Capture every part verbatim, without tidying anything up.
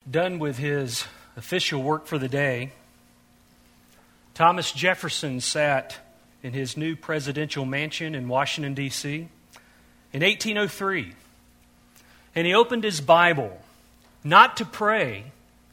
done with his official work for the day, Thomas Jefferson sat in his new presidential mansion in Washington, D C in eighteen oh three. And he opened his Bible, not to pray,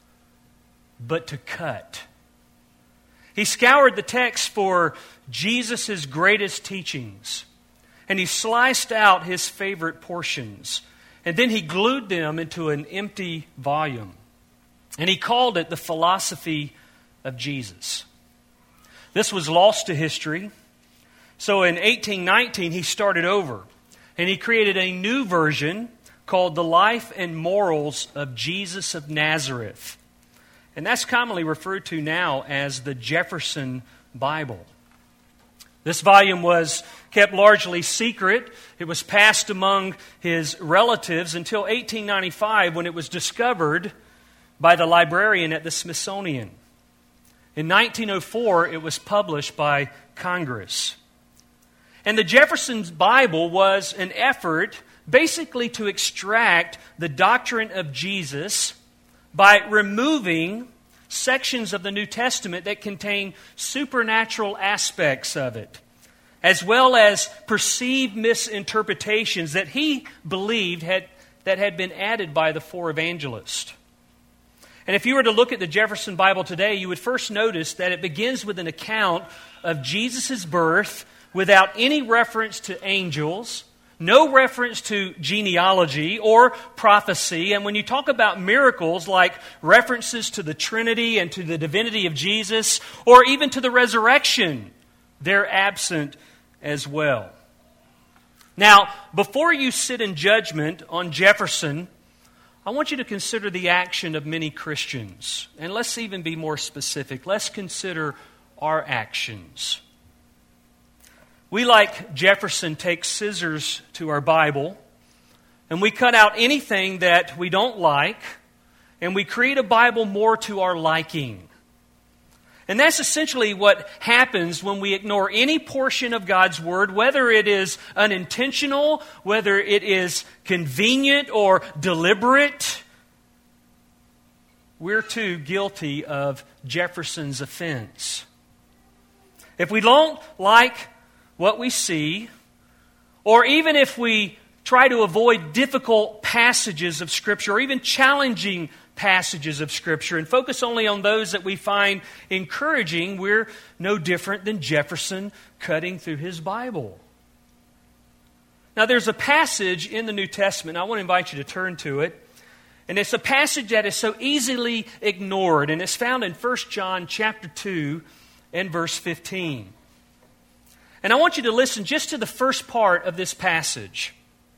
but to cut. He scoured the text for Jesus' greatest teachings, and he sliced out his favorite portions, and then he glued them into an empty volume. And he called it the Philosophy of Jesus. This was lost to history. So in eighteen nineteen, he started over, and he created a new version called The Life and Morals of Jesus of Nazareth. And that's commonly referred to now as the Jefferson Bible. This volume was kept largely secret. It was passed among his relatives until eighteen ninety-five, when it was discovered by the librarian at the Smithsonian. In nineteen oh four, it was published by Congress. And the Jefferson's Bible was an effort basically to extract the doctrine of Jesus by removing sections of the New Testament that contain supernatural aspects of it, as well as perceived misinterpretations that he believed had, that had been added by the four evangelists. And if you were to look at the Jefferson Bible today, you would first notice that it begins with an account of Jesus' birth without any reference to angels, no reference to genealogy or prophecy. And when you talk about miracles like references to the Trinity and to the divinity of Jesus, or even to the resurrection, they're absent as well. Now, before you sit in judgment on Jefferson, I want you to consider the action of many Christians. And let's even be more specific. Let's consider our actions. We, like Jefferson, take scissors to our Bible, and we cut out anything that we don't like, and we create a Bible more to our liking. And that's essentially what happens when we ignore any portion of God's Word, whether it is unintentional, whether it is convenient or deliberate. We're too guilty of Jefferson's offense. If we don't like what we see, or even if we try to avoid difficult passages of Scripture, or even challenging passages of Scripture, and focus only on those that we find encouraging, we're no different than Jefferson cutting through his Bible. Now, there's a passage in the New Testament, I want to invite you to turn to it, and it's a passage that is so easily ignored, and it's found in First John chapter two and verse fifteen. And I want you to listen just to the first part of this passage.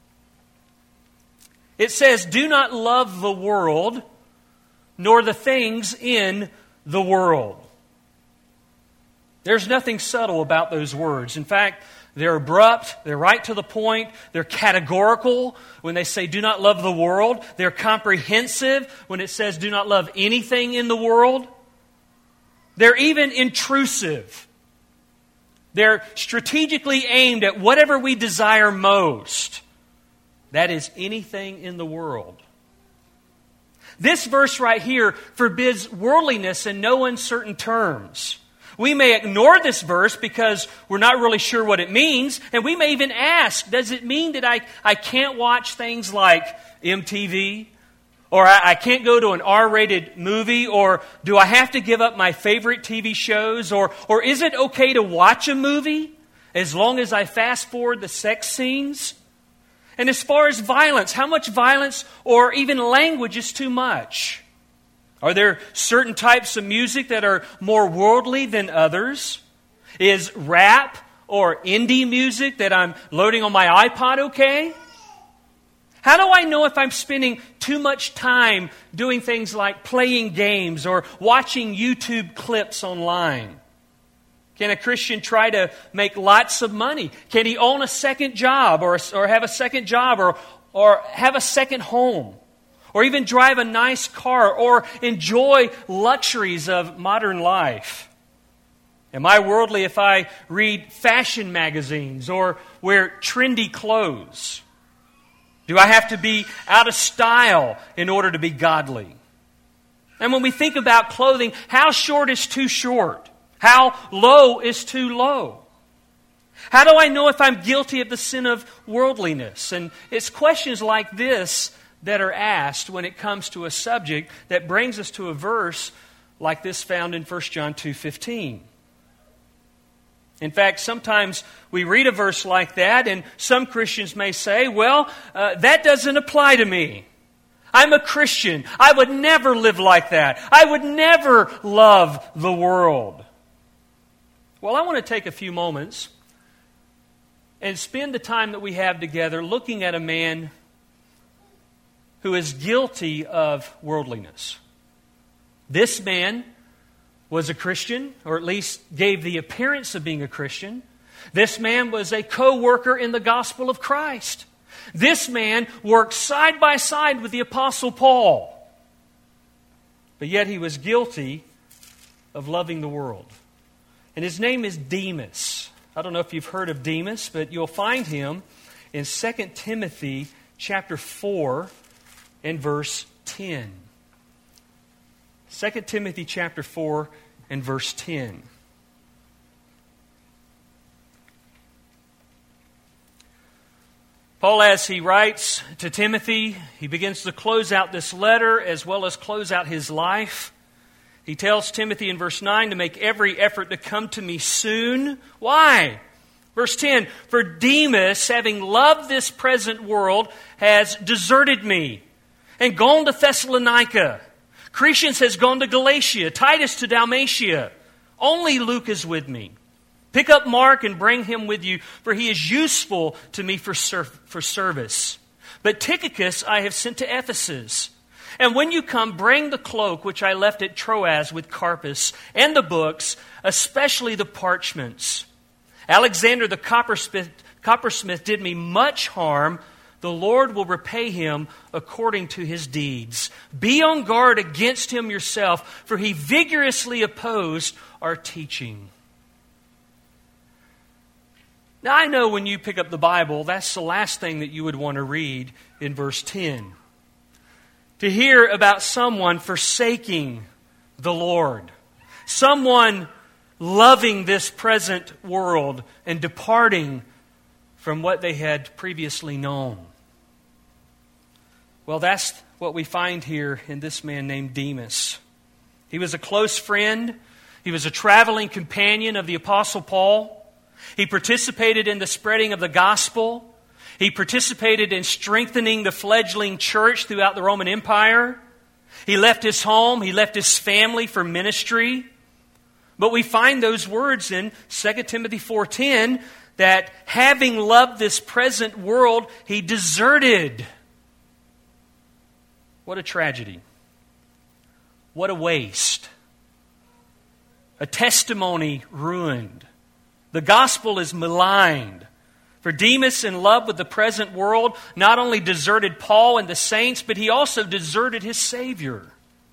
It says, "Do not love the world, nor the things in the world." There's nothing subtle about those words. In fact, they're abrupt, they're right to the point, they're categorical when they say do not love the world. They're comprehensive when it says do not love anything in the world. They're even intrusive. They're strategically aimed at whatever we desire most. That is anything in the world. This verse right here forbids worldliness in no uncertain terms. We may ignore this verse because we're not really sure what it means, and we may even ask, does it mean that I, I can't watch things like M T V? Or I, I can't go to an R-rated movie? Or do I have to give up my favorite T V shows? Or, or is it okay to watch a movie as long as I fast forward the sex scenes? And as far as violence, how much violence or even language is too much? Are there certain types of music that are more worldly than others? Is rap or indie music that I'm loading on my iPod okay? How do I know if I'm spending too much time doing things like playing games or watching YouTube clips online? Can a Christian try to make lots of money? Can he own a second job or, or have a second job or, or have a second home? Or even drive a nice car or enjoy luxuries of modern life? Am I worldly if I read fashion magazines or wear trendy clothes? Do I have to be out of style in order to be godly? And when we think about clothing, how short is too short? How low is too low? How do I know if I'm guilty of the sin of worldliness? And it's questions like this that are asked when it comes to a subject that brings us to a verse like this found in First John two fifteen. In fact, sometimes we read a verse like that, and some Christians may say, well, uh, that doesn't apply to me. I'm a Christian. I would never live like that. I would never love the world. Well, I want to take a few moments and spend the time that we have together looking at a man who is guilty of worldliness. This man was a Christian, or at least gave the appearance of being a Christian. This man was a co-worker in the gospel of Christ. This man worked side by side with the Apostle Paul. But yet he was guilty of loving the world. And his name is Demas. I don't know if you've heard of Demas, but you'll find him in Second Timothy chapter four and verse ten. Second Timothy chapter four and verse ten. Paul, as he writes to Timothy, he begins to close out this letter as well as close out his life. He tells Timothy in verse nine to make every effort to come to me soon. Why? Verse ten, for Demas, having loved this present world, has deserted me and gone to Thessalonica. Crescens has gone to Galatia, Titus to Dalmatia. Only Luke is with me. Pick up Mark and bring him with you, for he is useful to me for, ser- for service. But Tychicus I have sent to Ephesus. And when you come, bring the cloak which I left at Troas with Carpus, and the books, especially the parchments. Alexander the coppersmith, coppersmith did me much harm. The Lord will repay him according to his deeds. Be on guard against him yourself, for he vigorously opposed our teaching. Now, I know when you pick up the Bible, that's the last thing that you would want to read in verse ten. To hear about someone forsaking the Lord. Someone loving this present world and departing from what they had previously known. Well, that's what we find here in this man named Demas. He was a close friend. He was a traveling companion of the Apostle Paul. He participated in the spreading of the gospel. He participated in strengthening the fledgling church throughout the Roman Empire. He left his home. He left his family for ministry. But we find those words in Second Timothy four ten that having loved this present world, he deserted. What a tragedy. What a waste. A testimony ruined. The gospel is maligned. For Demas, in love with the present world, not only deserted Paul and the saints, but he also deserted his Savior.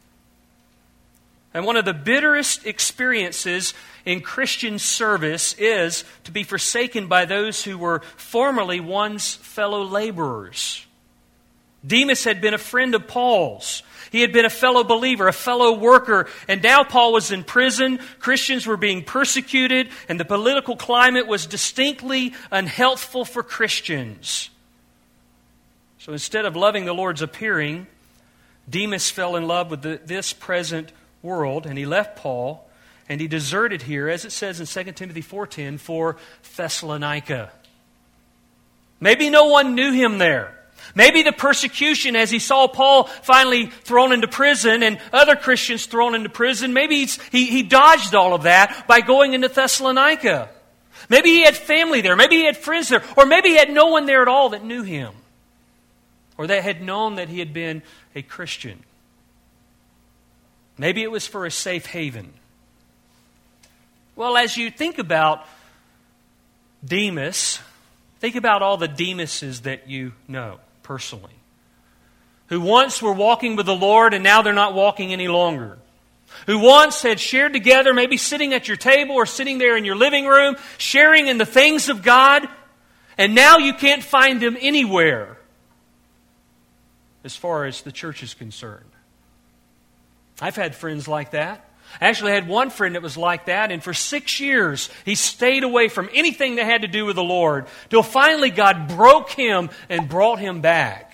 And one of the bitterest experiences in Christian service is to be forsaken by those who were formerly one's fellow laborers. Demas had been a friend of Paul's. He had been a fellow believer, a fellow worker, and now Paul was in prison. Christians were being persecuted, and the political climate was distinctly unhealthful for Christians. So instead of loving the Lord's appearing, Demas fell in love with the, this present world, and he left Paul, and he deserted here, as it says in Second Timothy four ten, for Thessalonica. Maybe no one knew him there. Maybe the persecution as he saw Paul finally thrown into prison and other Christians thrown into prison, maybe he's, he, he dodged all of that by going into Thessalonica. Maybe he had family there. Maybe he had friends there. Or maybe he had no one there at all that knew him. Or that had known that he had been a Christian. Maybe it was for a safe haven. Well, as you think about Demas, think about all the Demases that you know personally, who once were walking with the Lord and now they're not walking any longer, who once had shared together, maybe sitting at your table or sitting there in your living room, sharing in the things of God, and now you can't find them anywhere as far as the church is concerned. I've had friends like that. I actually had one friend that was like that, and for six years he stayed away from anything that had to do with the Lord, till finally God broke him and brought him back.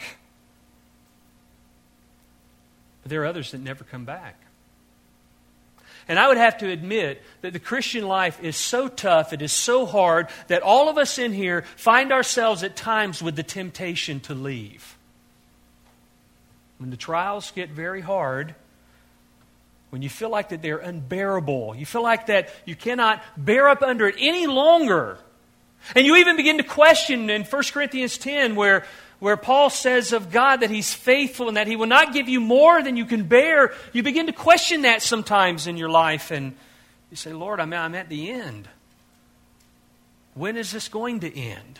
But there are others that never come back. And I would have to admit that the Christian life is so tough, it is so hard, that all of us in here find ourselves at times with the temptation to leave. When the trials get very hard, when you feel like that they're unbearable, you feel like that you cannot bear up under it any longer. And you even begin to question in First Corinthians ten where, where Paul says of God that He's faithful and that He will not give you more than you can bear. You begin to question that sometimes in your life, and you say, Lord, I'm, I'm at the end. When is this going to end?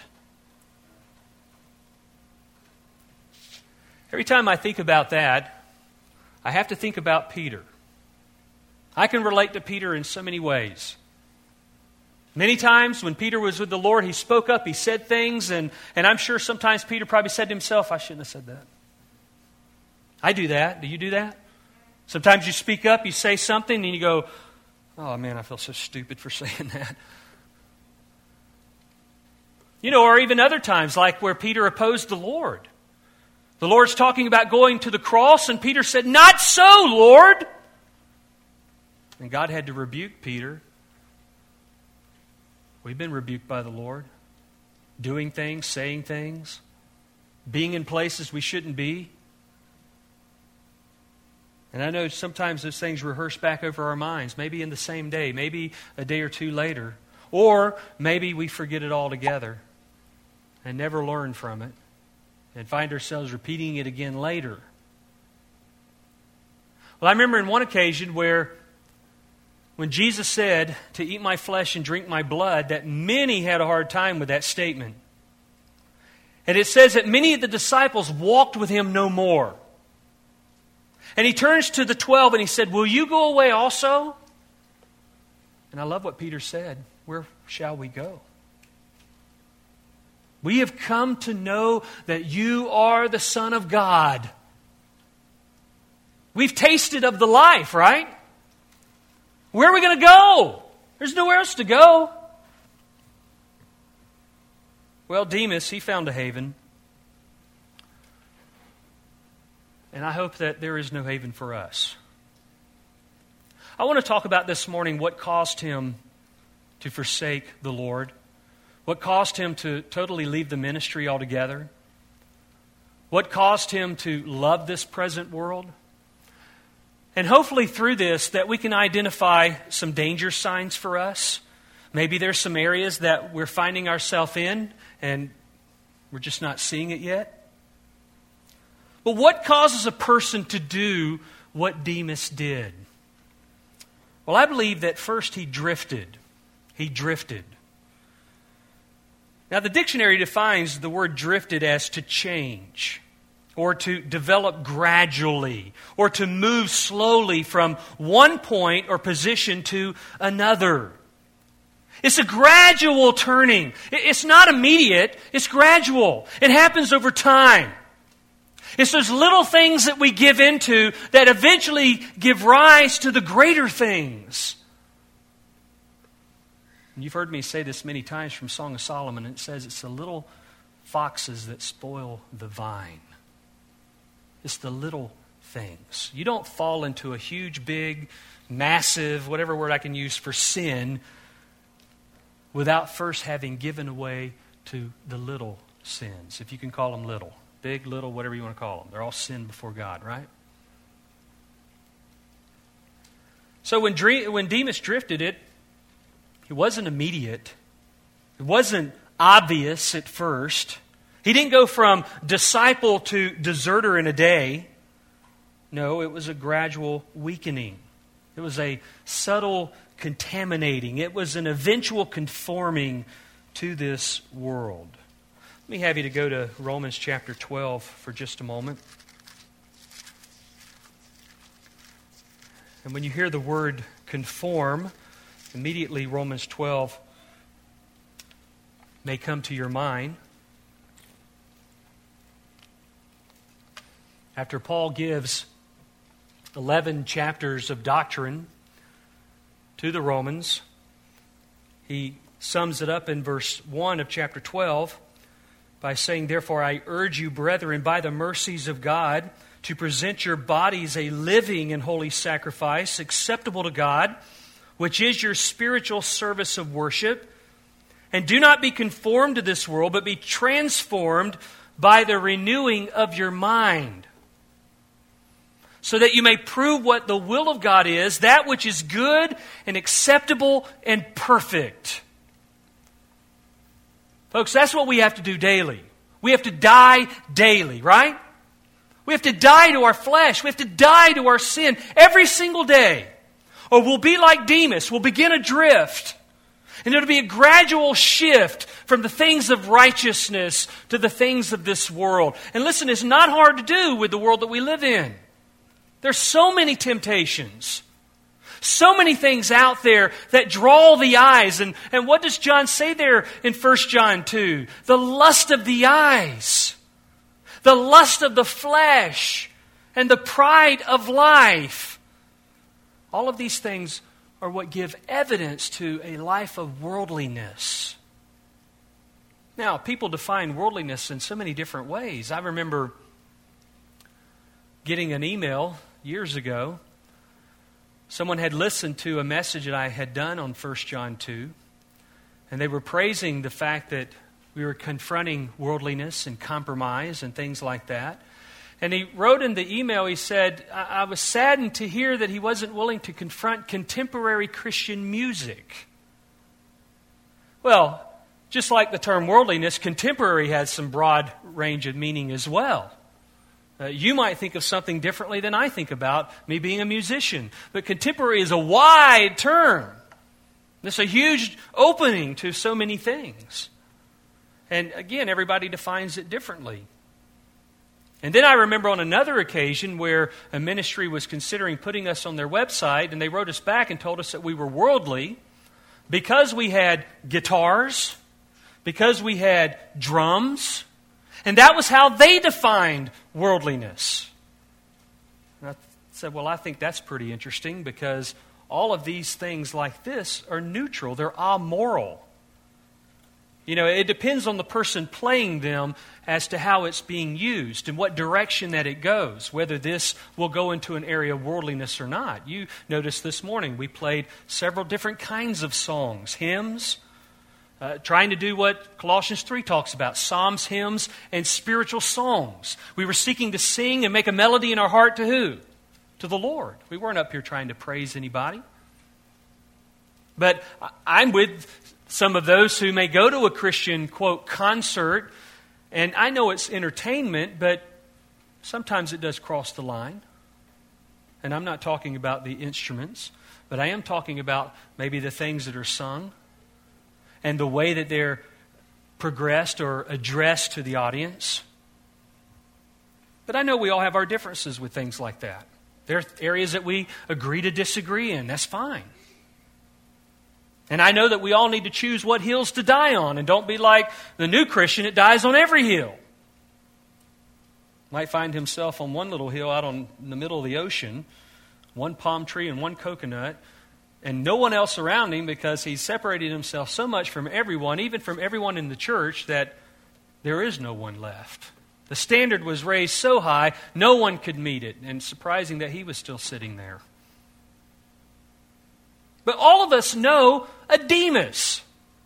Every time I think about that, I have to think about Peter. I can relate to Peter in so many ways. Many times when Peter was with the Lord, he spoke up, he said things, and, and I'm sure sometimes Peter probably said to himself, I shouldn't have said that. I do that. Do you do that? Sometimes you speak up, you say something, and you go, oh man, I feel so stupid for saying that. You know, or even other times like where Peter opposed the Lord. The Lord's talking about going to the cross, and Peter said, not so, Lord. And God had to rebuke Peter. We've been rebuked by the Lord. Doing things, saying things, being in places we shouldn't be. And I know sometimes those things rehearse back over our minds, maybe in the same day, maybe a day or two later. Or maybe we forget it altogether and never learn from it and find ourselves repeating it again later. Well, I remember in one occasion where when Jesus said to eat my flesh and drink my blood, that many had a hard time with that statement. And it says that many of the disciples walked with Him no more. And He turns to the twelve and He said, will you go away also? And I love what Peter said. Where shall we go? We have come to know that you are the Son of God. We've tasted of the life, right? Where are we going to go? There's nowhere else to go. Well, Demas, he found a haven. And I hope that there is no haven for us. I want to talk about this morning what caused him to forsake the Lord. What caused him to totally leave the ministry altogether. What caused him to love this present world. And hopefully through this that we can identify some danger signs for us. Maybe there's some areas that we're finding ourselves in and we're just not seeing it yet. But what causes a person to do what Demas did? Well, I believe that first he drifted. He drifted. Now the dictionary defines the word drifted as to change, or to develop gradually, or to move slowly from one point or position to another. It's a gradual turning. It's not immediate, it's gradual. It happens over time. It's those little things that we give into that eventually give rise to the greater things. And you've heard me say this many times from Song of Solomon. It says it's the little foxes that spoil the vine. It's the little things. You don't fall into a huge, big, massive, whatever word I can use for sin, without first having given away to the little sins, if you can call them little. Big, little, whatever you want to call them. They're all sin before God, right? So when, when Demas drifted, it, it wasn't immediate. It wasn't obvious at first. He didn't go from disciple to deserter in a day. No, it was a gradual weakening. It was a subtle contaminating. It was an eventual conforming to this world. Let me have you to go to Romans chapter twelve for just a moment. And when you hear the word conform, immediately Romans twelve may come to your mind. After Paul gives eleven chapters of doctrine to the Romans. He sums it up in verse one of chapter twelve by saying, "Therefore I urge you, brethren, by the mercies of God, to present your bodies a living and holy sacrifice, acceptable to God, which is your spiritual service of worship. And do not be conformed to this world, but be transformed by the renewing of your mind, so that you may prove what the will of God is, that which is good and acceptable and perfect." Folks, that's what we have to do daily. We have to die daily, right? We have to die to our flesh. We have to die to our sin every single day. Or we'll be like Demas. We'll begin adrift. And it'll be a gradual shift from the things of righteousness to the things of this world. And listen, it's not hard to do with the world that we live in. There's so many temptations. So many things out there that draw the eyes. And, and what does John say there in First John two? The lust of the eyes, the lust of the flesh, and the pride of life. All of these things are what give evidence to a life of worldliness. Now, people define worldliness in so many different ways. I remember getting an email years ago. Someone had listened to a message that I had done on First John two, and they were praising the fact that we were confronting worldliness and compromise and things like that. And he wrote in the email, he said, I, I was saddened to hear that he wasn't willing to confront contemporary Christian music. Well, just like the term worldliness, contemporary has some broad range of meaning as well. Uh, you might think of something differently than I think about, me being a musician. But contemporary is a wide term. It's a huge opening to so many things. And again, everybody defines it differently. And then I remember on another occasion where a ministry was considering putting us on their website, and they wrote us back and told us that we were worldly because we had guitars, because we had drums, and that was how they defined worldliness. And I said, well, I think that's pretty interesting because all of these things like this are neutral. They're amoral. You know, it depends on the person playing them as to how it's being used and what direction that it goes, whether this will go into an area of worldliness or not. You noticed this morning we played several different kinds of songs, hymns, Uh, trying to do what Colossians three talks about, psalms, hymns, and spiritual songs. We were seeking to sing and make a melody in our heart to who? To the Lord. We weren't up here trying to praise anybody. But I'm with some of those who may go to a Christian, quote, concert, and I know it's entertainment, but sometimes it does cross the line. And I'm not talking about the instruments, but I am talking about maybe the things that are sung, and the way that they're progressed or addressed to the audience. But I know we all have our differences with things like that. There are areas that we agree to disagree in. That's fine. And I know that we all need to choose what hills to die on, and don't be like the new Christian that dies on every hill. Might find himself on one little hill out on, in the middle of the ocean, one palm tree and one coconut, and no one else around him because he's separated himself so much from everyone, even from everyone in the church, that there is no one left. The standard was raised so high, no one could meet it. And it's surprising that he was still sitting there. But all of us know a Demas.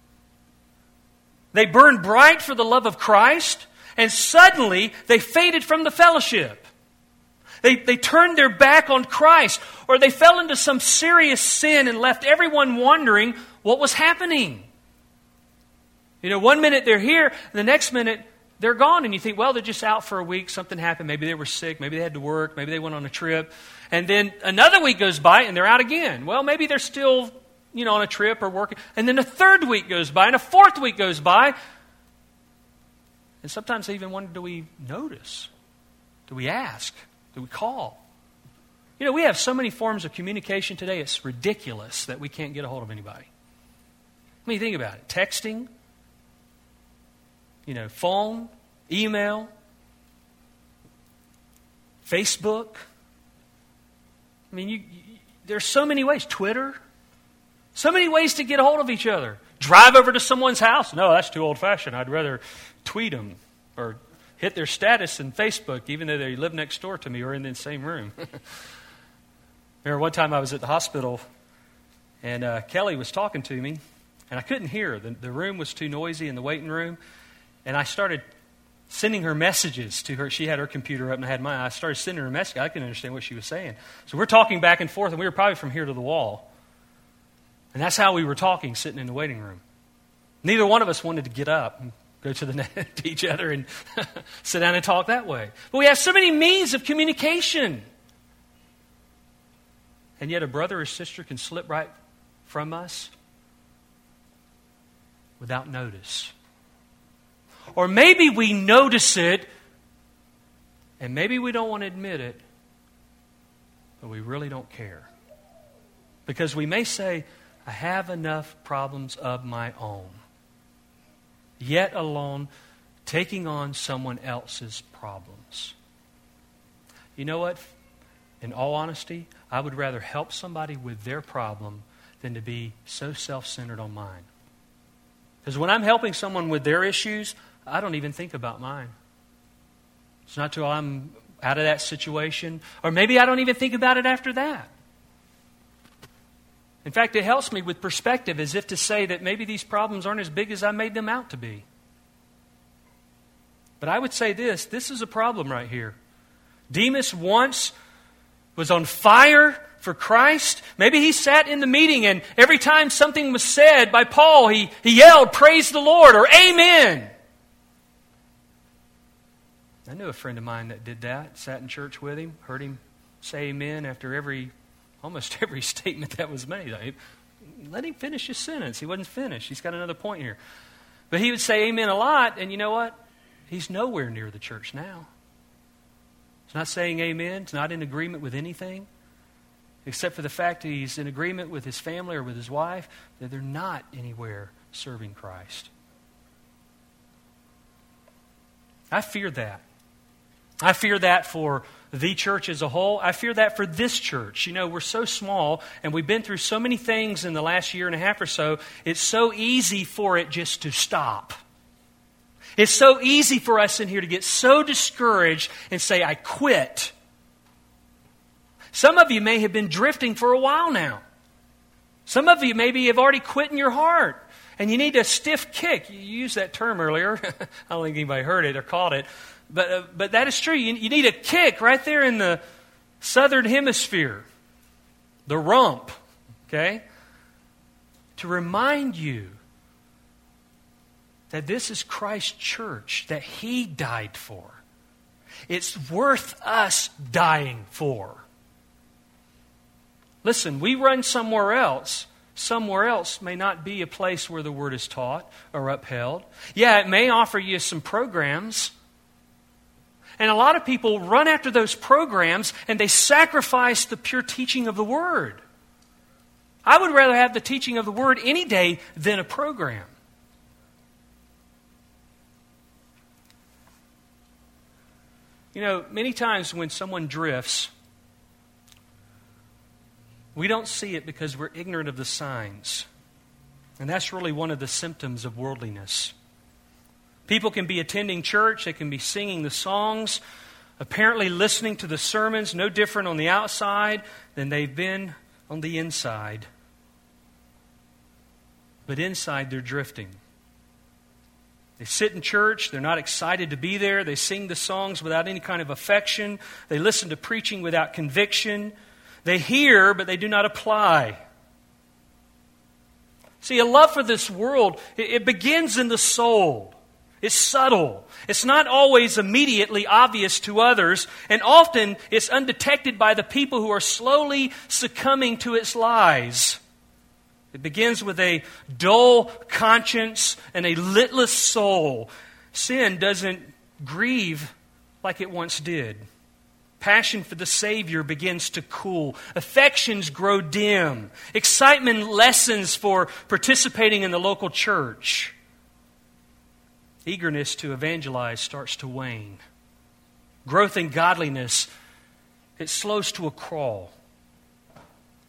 They burned bright for the love of Christ, and suddenly they faded from the fellowship. They, they turned their back on Christ, or they fell into some serious sin and left everyone wondering what was happening. You know, one minute they're here, and the next minute they're gone. And you think, well, they're just out for a week. Something happened. Maybe they were sick. Maybe they had to work. Maybe they went on a trip. And then another week goes by, and they're out again. Well, maybe they're still, you know, on a trip or working. And then a third week goes by, and a fourth week goes by. And sometimes I even wonder, do we notice? Do we ask? Do we call? You know, we have so many forms of communication today, it's ridiculous that we can't get a hold of anybody. I mean, think about it. Texting, you know, phone, email, Facebook. mean, you, you, there's so many ways. Twitter, so many ways to get a hold of each other. Drive over to someone's house. No, that's too old-fashioned. I'd rather tweet them or hit their status in Facebook, even though they live next door to me or in the same room. Remember one time I was at the hospital, and uh, Kelly was talking to me, and I couldn't hear her. The, the room was too noisy in the waiting room, and I started sending her messages to her. She had her computer up, and I had mine. I started sending her a message. I couldn't understand what she was saying. So we're talking back and forth, and we were probably from here to the wall. And that's how we were talking, sitting in the waiting room. Neither one of us wanted to get up and go to the net to each other and sit down and talk that way. But we have so many means of communication. And yet a brother or sister can slip right from us without notice. Or maybe we notice it, and maybe we don't want to admit it, but we really don't care. Because we may say, I have enough problems of my own. Yet alone, taking on someone else's problems. You know what? In all honesty, I would rather help somebody with their problem than to be so self-centered on mine. Because when I'm helping someone with their issues, I don't even think about mine. It's not till I'm out of that situation, or maybe I don't even think about it after that. In fact, it helps me with perspective, as if to say that maybe these problems aren't as big as I made them out to be. But I would say this, this is a problem right here. Demas once was on fire for Christ. Maybe he sat in the meeting and every time something was said by Paul, he, he yelled, "Praise the Lord," or "Amen." I knew a friend of mine that did that, sat in church with him, heard him say amen after every, almost every statement that was made. I, let him finish his sentence. He wasn't finished. He's got another point here. But he would say amen a lot, and you know what? He's nowhere near the church now. He's not saying amen. He's not in agreement with anything, except for the fact that he's in agreement with his family or with his wife, that they're not anywhere serving Christ. I fear that. I fear that for the church as a whole. I fear that for this church. You know, we're so small and we've been through so many things in the last year and a half or so. It's so easy for it just to stop. It's so easy for us in here to get so discouraged and say, I quit. Some of you may have been drifting for a while now. Some of you maybe have already quit in your heart. And you need a stiff kick. You used that term earlier. I don't think anybody heard it or caught it. But uh, but that is true. You, you need a kick right there in the southern hemisphere. The rump. Okay? To remind you that this is Christ's church that He died for. It's worth us dying for. Listen, we run somewhere else. Somewhere else may not be a place where the Word is taught or upheld. Yeah, it may offer you some programs. And a lot of people run after those programs and they sacrifice the pure teaching of the Word. I would rather have the teaching of the Word any day than a program. You know, many times when someone drifts, we don't see it because we're ignorant of the signs. And that's really one of the symptoms of worldliness. People can be attending church, they can be singing the songs, apparently listening to the sermons, no different on the outside than they've been on the inside. But inside they're drifting. They sit in church, they're not excited to be there, they sing the songs without any kind of affection, they listen to preaching without conviction, they hear but they do not apply. See, a love for this world, it begins in the soul. It's subtle. It's not always immediately obvious to others, and often it's undetected by the people who are slowly succumbing to its lies. It begins with a dull conscience and a litless soul. Sin doesn't grieve like it once did. Passion for the Savior begins to cool. Affections grow dim. Excitement lessens for participating in the local church. Eagerness to evangelize starts to wane. Growth in godliness, it slows to a crawl.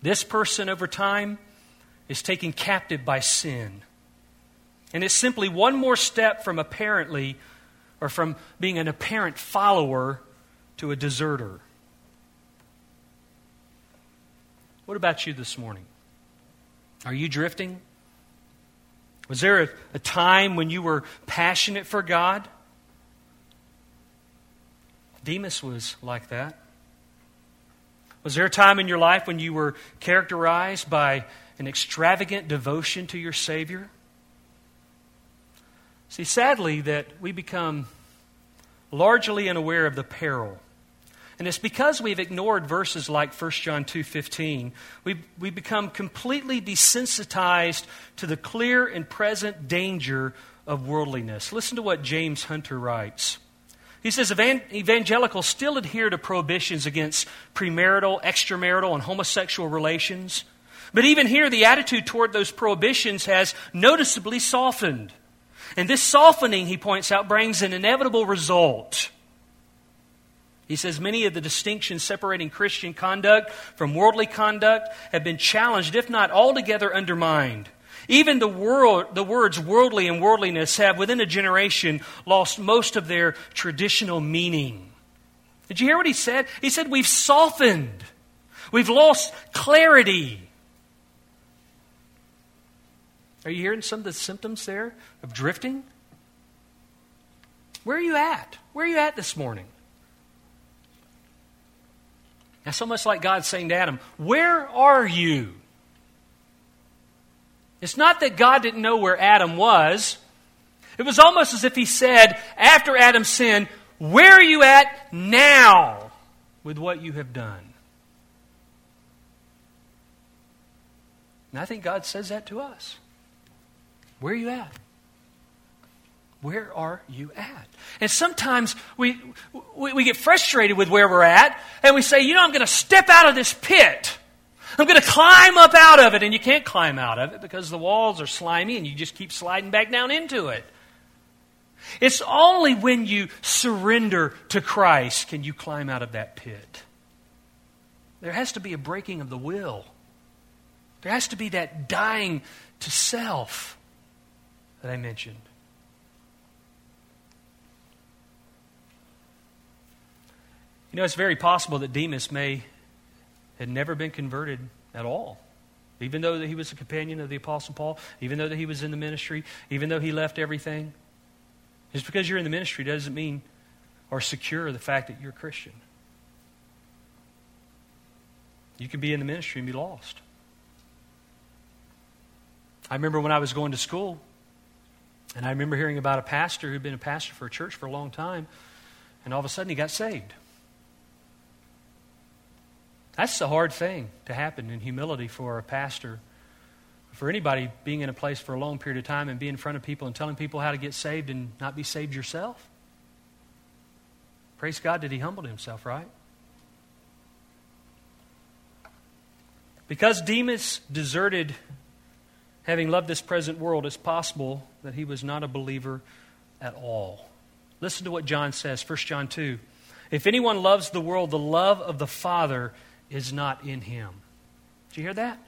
This person over time is taken captive by sin. And it's simply one more step from apparently, or from being an apparent follower to a deserter. What about you this morning? Are you drifting? Was there a, a time when you were passionate for God? Demas was like that. Was there a time in your life when you were characterized by an extravagant devotion to your Savior? See, sadly, that we become largely unaware of the peril. And it's because we've ignored verses like First John two fifteen. We've, we've become completely desensitized to the clear and present danger of worldliness. Listen to what James Hunter writes. He says, evangelicals still adhere to prohibitions against premarital, extramarital, and homosexual relations. But even here, the attitude toward those prohibitions has noticeably softened. And this softening, he points out, brings an inevitable result. He says many of the distinctions separating Christian conduct from worldly conduct have been challenged, if not altogether undermined. Even the world, the words worldly and worldliness have, within a generation, lost most of their traditional meaning. Did you hear what he said? He said we've softened. We've lost clarity. Are you hearing some of the symptoms there of drifting? Where are you at? Where are you at this morning? That's almost like God saying to Adam, where are you? It's not that God didn't know where Adam was. It was almost as if he said, after Adam sinned, where are you at now with what you have done? And I think God says that to us. Where are you at? Where are you at? And sometimes we, we we get frustrated with where we're at, and we say, you know, I'm going to step out of this pit. I'm going to climb up out of it, and you can't climb out of it because the walls are slimy, and you just keep sliding back down into it. It's only when you surrender to Christ can you climb out of that pit. There has to be a breaking of the will. There has to be that dying to self that I mentioned. You know, it's very possible that Demas may had never been converted at all. Even though that he was a companion of the Apostle Paul, even though that he was in the ministry, even though he left everything. Just because you're in the ministry doesn't mean or secure the fact that you're a Christian. You can be in the ministry and be lost. I remember when I was going to school, and I remember hearing about a pastor who'd been a pastor for a church for a long time, and all of a sudden he got saved. That's the hard thing to happen in humility for a pastor. For anybody being in a place for a long period of time and being in front of people and telling people how to get saved and not be saved yourself. Praise God that he humbled himself, right? Because Demas deserted, having loved this present world, it's possible that he was not a believer at all. Listen to what John says, First John two. If anyone loves the world, the love of the Father is not in him. Did you hear that?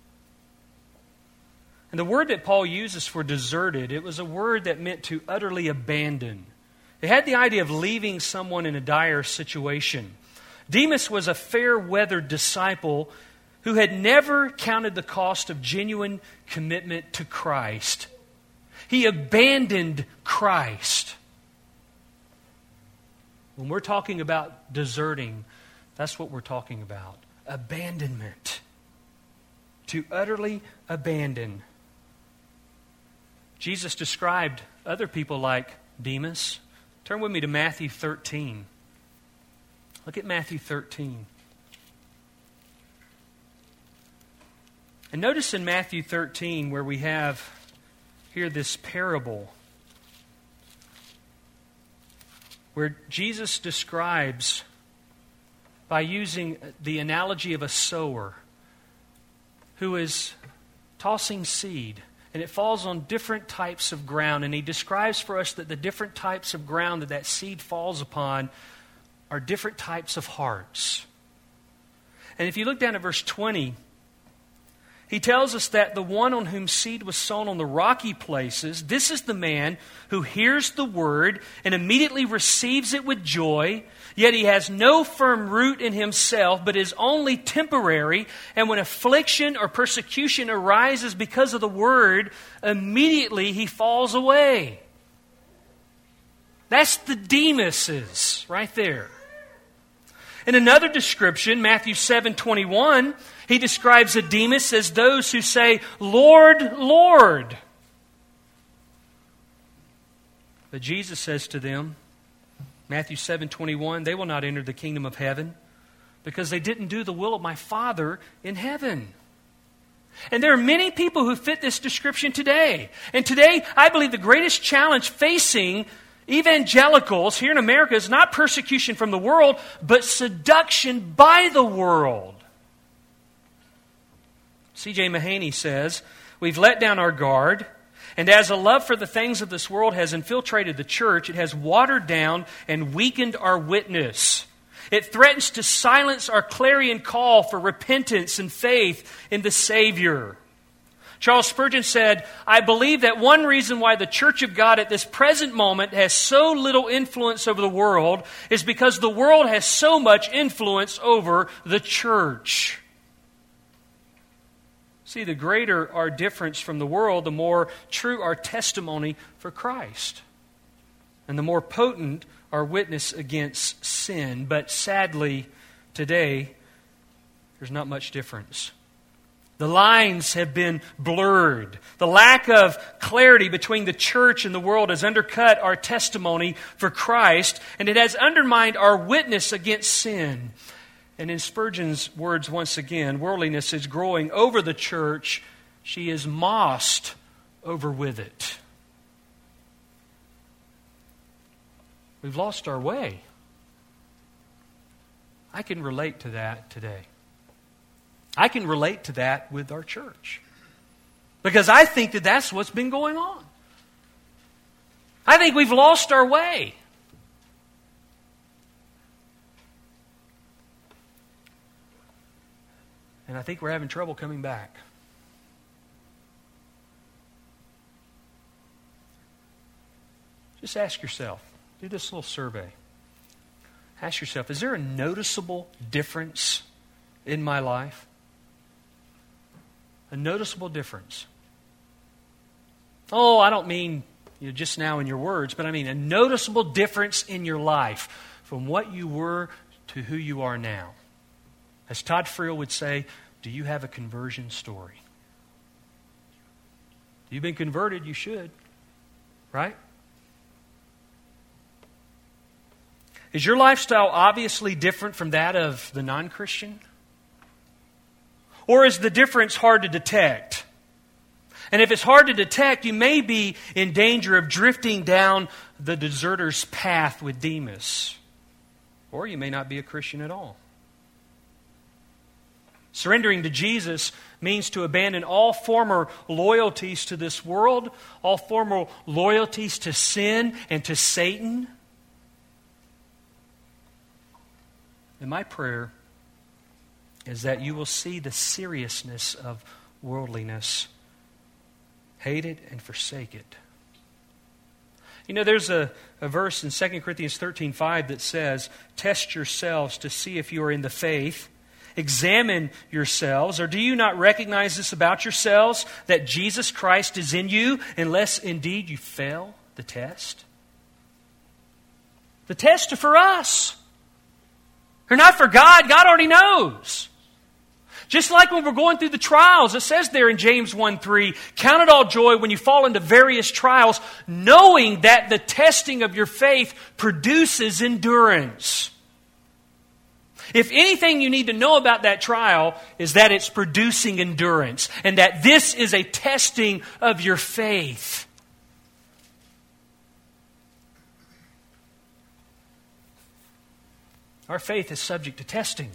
And the word that Paul uses for deserted, it was a word that meant to utterly abandon. It had the idea of leaving someone in a dire situation. Demas was a fair-weathered disciple who had never counted the cost of genuine commitment to Christ. He abandoned Christ. When we're talking about deserting, that's what we're talking about. Abandonment. To utterly abandon. Jesus described other people like Demas. Turn with me to Matthew thirteen. Look at Matthew thirteen. And notice in Matthew thirteen where we have here this parable where Jesus describes by using the analogy of a sower who is tossing seed, and it falls on different types of ground, and he describes for us that the different types of ground that that seed falls upon are different types of hearts. And if you look down at verse twenty, He tells us that the one on whom seed was sown on the rocky places, this is the man who hears the word and immediately receives it with joy, yet he has no firm root in himself, but is only temporary, and when affliction or persecution arises because of the word, immediately he falls away. That's the Demuses right there. In another description, Matthew seven twenty-one, he describes a Demas as those who say, Lord, Lord. But Jesus says to them, Matthew seven twenty-one, they will not enter the kingdom of heaven because they didn't do the will of my Father in heaven. And there are many people who fit this description today. And today, I believe the greatest challenge facing evangelicals here in America is not persecution from the world, but seduction by the world. C J Mahaney says, we've let down our guard, and as a love for the things of this world has infiltrated the church, it has watered down and weakened our witness. It threatens to silence our clarion call for repentance and faith in the Savior. Charles Spurgeon said, I believe that one reason why the Church of God at this present moment has so little influence over the world is because the world has so much influence over the church. See, the greater our difference from the world, the more true our testimony for Christ. And the more potent our witness against sin. But sadly, today, there's not much difference. The lines have been blurred. The lack of clarity between the church and the world has undercut our testimony for Christ, and it has undermined our witness against sin. And in Spurgeon's words once again, worldliness is growing over the church. She is mossed over with it. We've lost our way. I can relate to that today. I can relate to that with our church. Because I think that that's what's been going on. I think we've lost our way. And I think we're having trouble coming back. Just ask yourself, do this little survey. Ask yourself, is there a noticeable difference in my life? A noticeable difference. Oh, I don't mean you know, just now in your words, but I mean a noticeable difference in your life from what you were to who you are now. As Todd Friel would say, do you have a conversion story? If you've been converted, you should. Right? Is your lifestyle obviously different from that of the non-Christian? Or is the difference hard to detect? And if it's hard to detect, you may be in danger of drifting down the deserter's path with Demas. Or you may not be a Christian at all. Surrendering to Jesus means to abandon all former loyalties to this world, all former loyalties to sin and to Satan. And my prayer is that you will see the seriousness of worldliness, hate it and forsake it. You know, there's a, a verse in Second Corinthians thirteen five that says, test yourselves to see if you are in the faith. Examine yourselves, or do you not recognize this about yourselves, that Jesus Christ is in you, unless indeed you fail the test? The tests are for us. They're not for God. God already knows. Just like when we're going through the trials, it says there in James one three, count it all joy when you fall into various trials, knowing that the testing of your faith produces endurance. If anything you need to know about that trial is that it's producing endurance and that this is a testing of your faith. Our faith is subject to testing.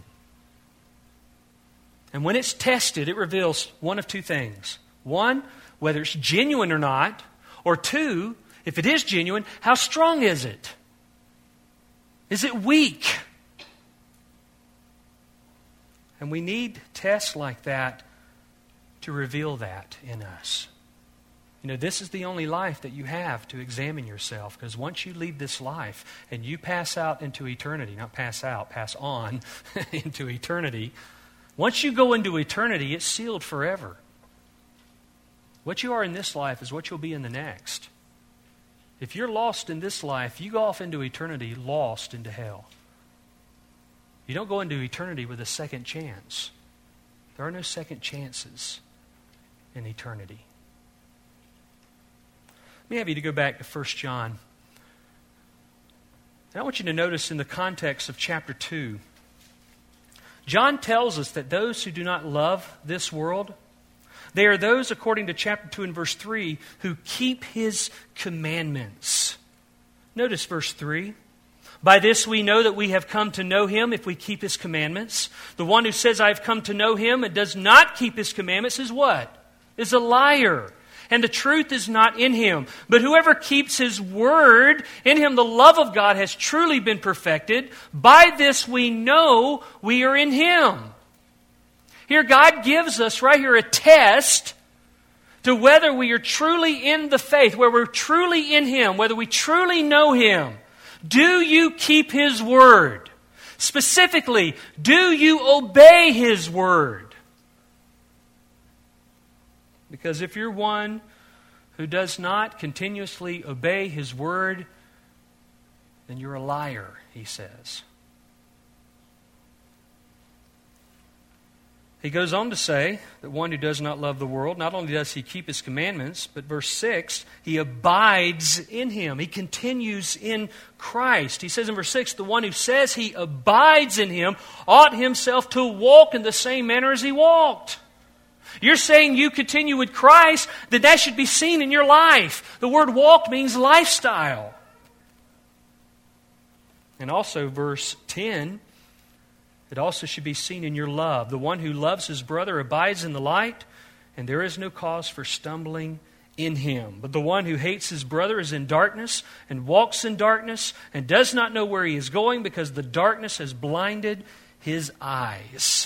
And when it's tested, it reveals one of two things. One, whether it's genuine or not. Or two, if it is genuine, how strong is it? Is it weak? And we need tests like that to reveal that in us. You know, this is the only life that you have to examine yourself, because once you leave this life and you pass out into eternity, not pass out, pass on into eternity, once you go into eternity, it's sealed forever. What you are in this life is what you'll be in the next. If you're lost in this life, you go off into eternity lost into hell. You don't go into eternity with a second chance. There are no second chances in eternity. Let me have you to go back to First John. And I want you to notice in the context of chapter two, John tells us that those who do not love this world, they are those, according to chapter two and verse three, who keep His commandments. Notice verse three. By this we know that we have come to know Him if we keep His commandments. The one who says, I have come to know Him and does not keep His commandments is what? Is a liar. And the truth is not in him. But whoever keeps His word, in him the love of God has truly been perfected. By this we know we are in Him. Here God gives us right here a test to whether we are truly in the faith, whether we're truly in Him, whether we truly know Him. Do you keep His word? Specifically, do you obey His word? Because if you're one who does not continuously obey His word, then you're a liar, he says. He goes on to say that one who does not love the world, not only does he keep His commandments, but verse six, he abides in Him. He continues in Christ. He says in verse six, the one who says he abides in Him ought himself to walk in the same manner as He walked. You're saying you continue with Christ, that that should be seen in your life. The word walk means lifestyle. And also verse ten, it also should be seen in your love. The one who loves his brother abides in the light, and there is no cause for stumbling in him. But the one who hates his brother is in darkness and walks in darkness and does not know where he is going because the darkness has blinded his eyes.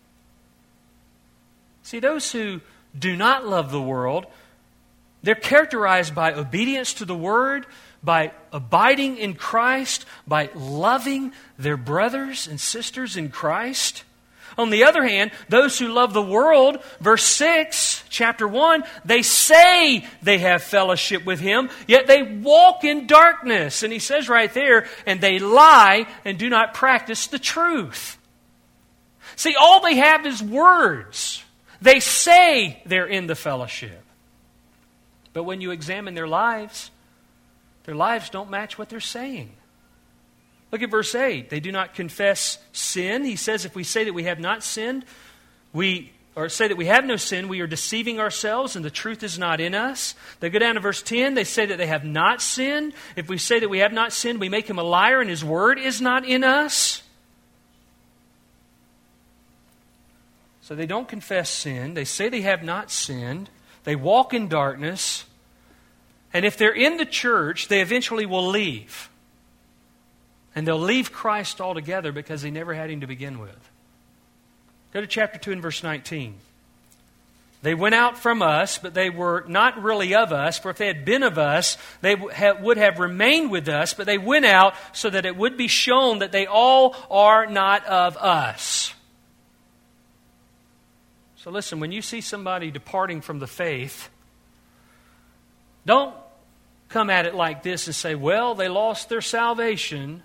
See, those who do not love the world, they're characterized by obedience to the Word, by abiding in Christ, by loving their brothers and sisters in Christ. On the other hand, those who love the world, verse six, chapter one, they say they have fellowship with Him, yet they walk in darkness. And he says right there, and they lie and do not practice the truth. See, all they have is words. They say they're in the fellowship. But when you examine their lives, their lives don't match what they're saying. Look at verse eight. They do not confess sin. He says if we say that we have not sinned, we or say that we have no sin, we are deceiving ourselves and the truth is not in us. They go down to verse ten. They say that they have not sinned. If we say that we have not sinned, we make Him a liar and His word is not in us. So they don't confess sin. They say they have not sinned. They walk in darkness. And if they're in the church, they eventually will leave. And they'll leave Christ altogether because they never had Him to begin with. Go to chapter two and verse nineteen. They went out from us, but they were not really of us. For if they had been of us, they would have remained with us. But they went out so that it would be shown that they all are not of us. So listen, when you see somebody departing from the faith, don't come at it like this and say, well, they lost their salvation.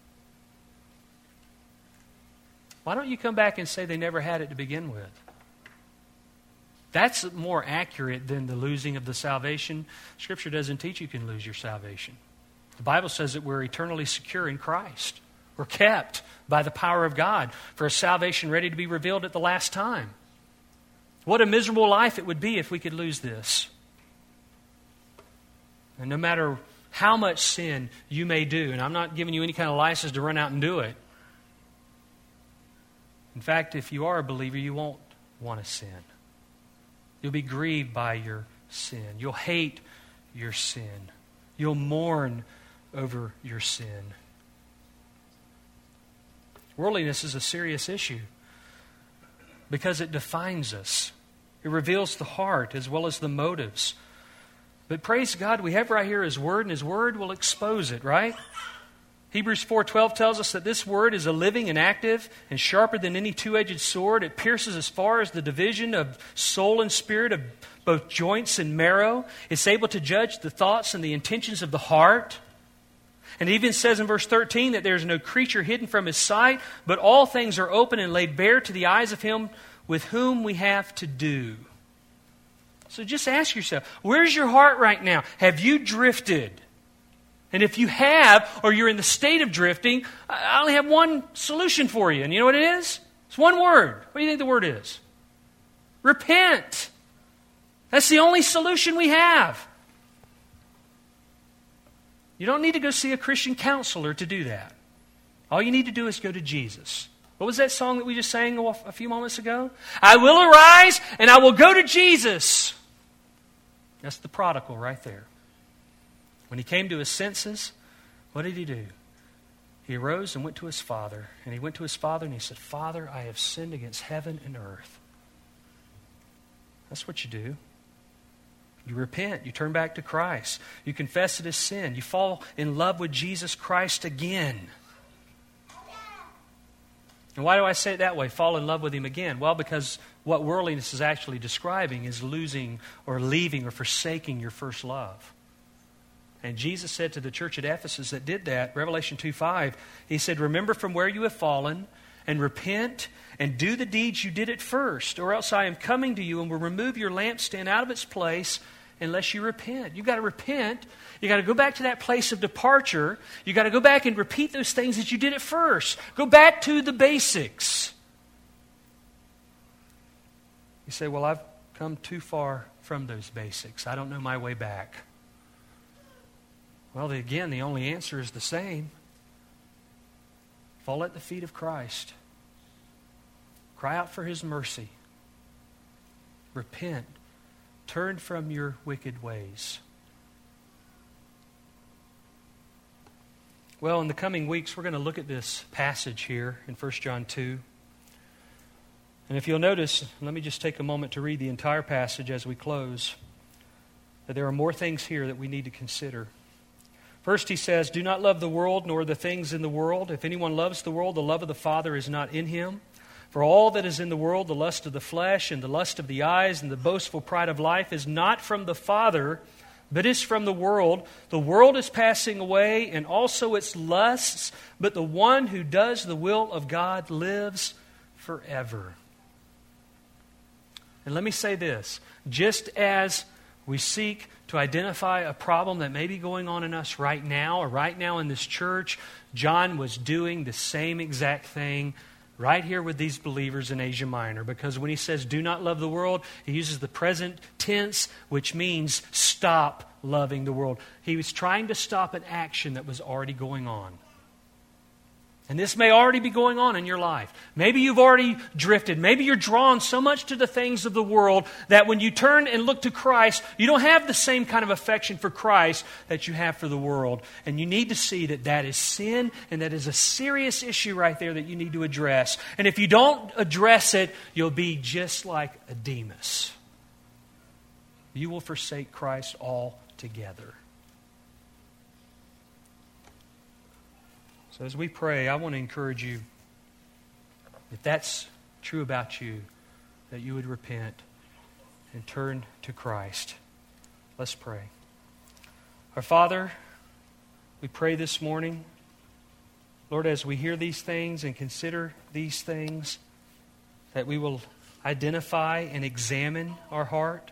Why don't you come back and say they never had it to begin with? That's more accurate than the losing of the salvation. Scripture doesn't teach you can lose your salvation. The Bible says that we're eternally secure in Christ. We're kept by the power of God for a salvation ready to be revealed at the last time. What a miserable life it would be if we could lose this. And no matter how much sin you may do, and I'm not giving you any kind of license to run out and do it. In fact, if you are a believer, you won't want to sin. You'll be grieved by your sin. You'll hate your sin. You'll mourn over your sin. Worldliness is a serious issue because it defines us. It reveals the heart as well as the motives. But praise God, we have right here His Word, and His Word will expose it, right? Hebrews four twelve tells us that this Word is a living and active and sharper than any two-edged sword. It pierces as far as the division of soul and spirit, of both joints and marrow. It's able to judge the thoughts and the intentions of the heart. And it even says in verse thirteen that there is no creature hidden from His sight, but all things are open and laid bare to the eyes of Him with whom we have to do. So just ask yourself, where's your heart right now? Have you drifted? And if you have, or you're in the state of drifting, I only have one solution for you. And you know what it is? It's one word. What do you think the word is? Repent. That's the only solution we have. You don't need to go see a Christian counselor to do that. All you need to do is go to Jesus. What was that song that we just sang a few moments ago? I will arise and I will go to Jesus. That's the prodigal right there. When he came to his senses, what did he do? He arose and went to his father. And he went to his father and he said, Father, I have sinned against heaven and earth. That's what you do. You repent. You turn back to Christ. You confess it as sin. You fall in love with Jesus Christ again. And why do I say it that way, fall in love with Him again? Well, because what worldliness is actually describing is losing or leaving or forsaking your first love. And Jesus said to the church at Ephesus that did that, Revelation two five, He said, remember from where you have fallen and repent and do the deeds you did at first, or else I am coming to you and will remove your lampstand out of its place unless you repent. You've got to repent. You've got to go back to that place of departure. You've got to go back and repeat those things that you did at first. Go back to the basics. You say, well, I've come too far from those basics. I don't know my way back. Well, the, again, the only answer is the same. Fall at the feet of Christ. Cry out for His mercy. Repent. Turn from your wicked ways. Well, in the coming weeks, we're going to look at this passage here in First John two. And if you'll notice, let me just take a moment to read the entire passage as we close. That there are more things here that we need to consider. First, he says, do not love the world nor the things in the world. If anyone loves the world, the love of the Father is not in him. For all that is in the world, the lust of the flesh and the lust of the eyes and the boastful pride of life is not from the Father, but is from the world. The world is passing away and also its lusts, but the one who does the will of God lives forever. And let me say this, just as we seek to identify a problem that may be going on in us right now or right now in this church, John was doing the same exact thing right here with these believers in Asia Minor. Because when he says do not love the world, he uses the present tense, which means stop loving the world. He was trying to stop an action that was already going on. And this may already be going on in your life. Maybe you've already drifted. Maybe you're drawn so much to the things of the world that when you turn and look to Christ, you don't have the same kind of affection for Christ that you have for the world. And you need to see that that is sin and that is a serious issue right there that you need to address. And if you don't address it, you'll be just like a Demas. You will forsake Christ altogether. So as we pray, I want to encourage you, if that's true about you, that you would repent and turn to Christ. Let's pray. Our Father, we pray this morning, Lord, as we hear these things and consider these things, that we will identify and examine our heart.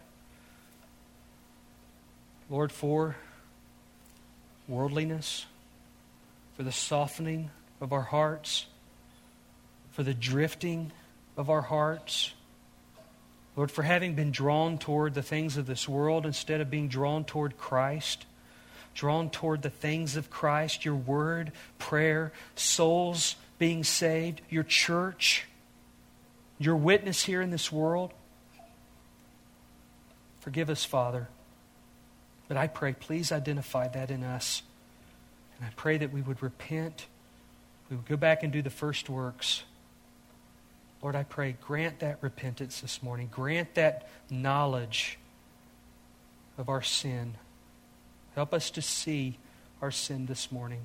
Lord, for worldliness, for the softening of our hearts, for the drifting of our hearts. Lord, for having been drawn toward the things of this world instead of being drawn toward Christ, drawn toward the things of Christ, your word, prayer, souls being saved, your church, your witness here in this world. Forgive us, Father. But I pray, please identify that in us. And I pray that we would repent, we would go back and do the first works, Lord, I pray, grant that repentance this morning. Grant that knowledge of our sin. Help us to see our sin this morning.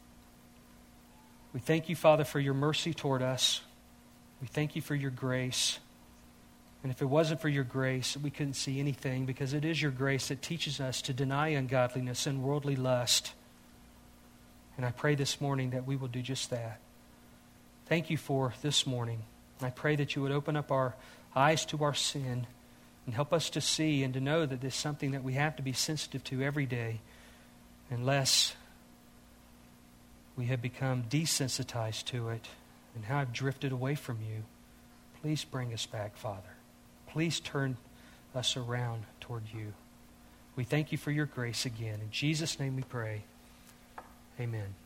We thank you, Father, for your mercy toward us. We thank you for your grace. And if it wasn't for your grace, we couldn't see anything, because it is your grace that teaches us to deny ungodliness and worldly lust. And I pray this morning that we will do just that. Thank you for this morning. I pray that you would open up our eyes to our sin and help us to see and to know that this is something that we have to be sensitive to every day, unless we have become desensitized to it and have drifted away from you. Please bring us back, Father. Please turn us around toward you. We thank you for your grace again. In Jesus' name we pray. Amen.